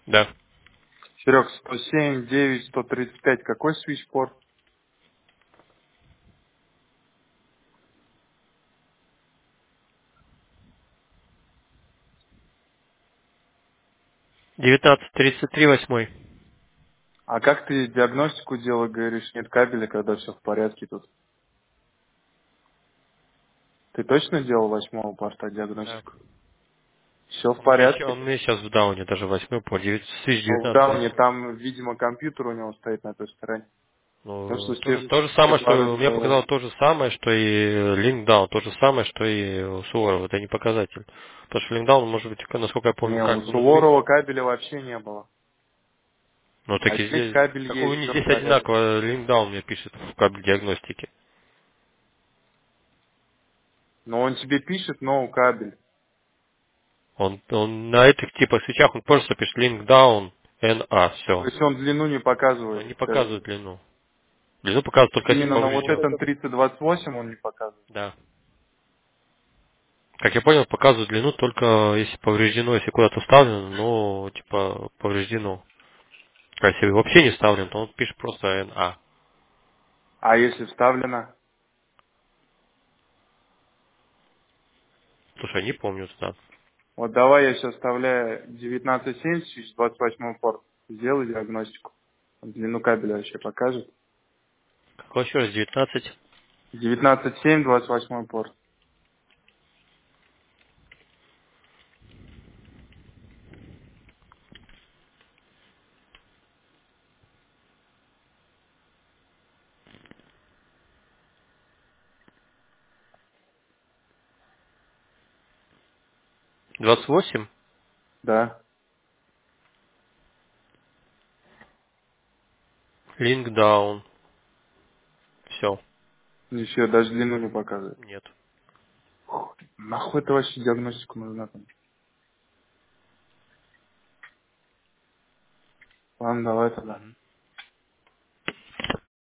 Да. Серег, 107, 9, 135, какой свитчпорт? 19.33 восьмой. А как ты диагностику делал, говоришь, нет кабеля, когда все в порядке тут? Ты точно делал 8 порта Да. диагностику? Все в Он порядке? у меня сейчас в дауне, даже восьмой по 9, свич Ну, в 19 дауне восьмой. там, видимо, компьютер у него стоит на той стороне. То, что Ну, то же все самое, что у меня параметры... показало то же самое, что и LinkDown, то же самое, что и у Суворова. Это не показатель. Потому что LinkDown, может быть, насколько я помню, Не, у как может быть. Суворова кабеля вообще не было. Ну, так А и здесь здесь, кабель так у есть, них все в здесь порядке. одинаково, LinkDown мне пишет в кабель диагностики. Но он тебе пишет, но кабель. Он на этих типах свечах, он просто пишет LinkDown, NA, То все. есть он длину не Но показывает, не скажи. показывает длину. Длину показывает только если Именно на вот поврежден. этом 3028 он не показывает. Да. Как я понял, показывает длину только если повреждено, если куда-то вставлено, но типа повреждено. А если вообще не вставлен, то он пишет просто NA. А если вставлено? Слушай, я не помню, да. Вот давай я сейчас вставляю 1970, 28 порт. Сделай диагностику. Длину кабеля вообще покажет. Какой еще раз? 19? 19.7, 28 порт. Двадцать восемь? Да. Link down. Все. Еще даже длину не показывает. Нет. Нахуй это вообще диагностику нужна там? Ладно, давай тогда.